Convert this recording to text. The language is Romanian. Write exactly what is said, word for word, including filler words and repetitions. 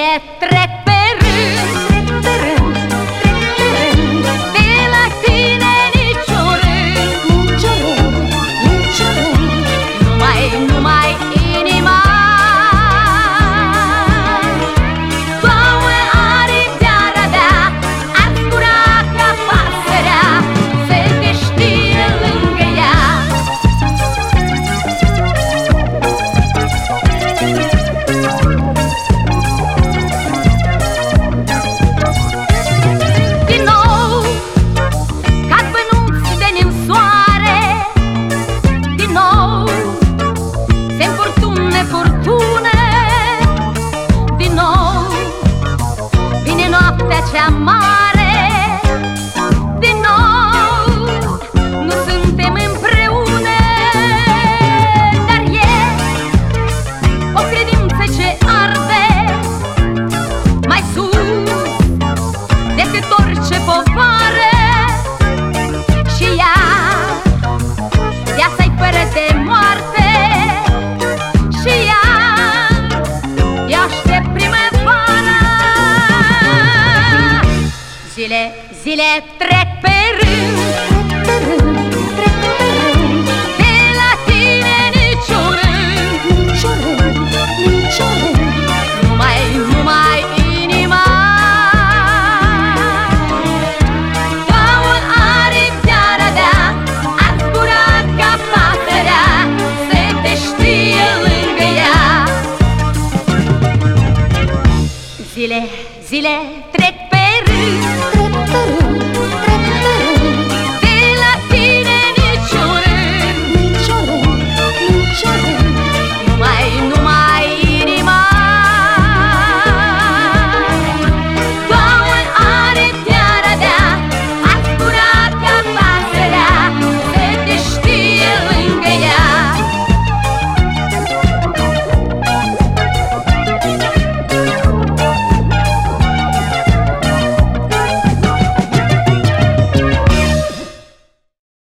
Zile trec pe rând, pe rând, pe rând, de la tine niciun rând, niciun rând, niciun rând, numai, numai inima. Două aripi de-ar avea, ar zbura ca pasărea, să te știe lângă ea. Cea mare, din nou, nu suntem împreună, dar e o credință ce arde mai sus decât orice povară. Și ea, viața-i fără de moarte, și ea, ea aștept primăvara. Zile, zile trec pe rând, pe rând, trec pe rând, de la tine niciun rând, niciun rând, niciun rând, numai, numai inima. Două aripi de-ar avea, ar zbura ca pasărea, să te știe lângă ea. Zile, zile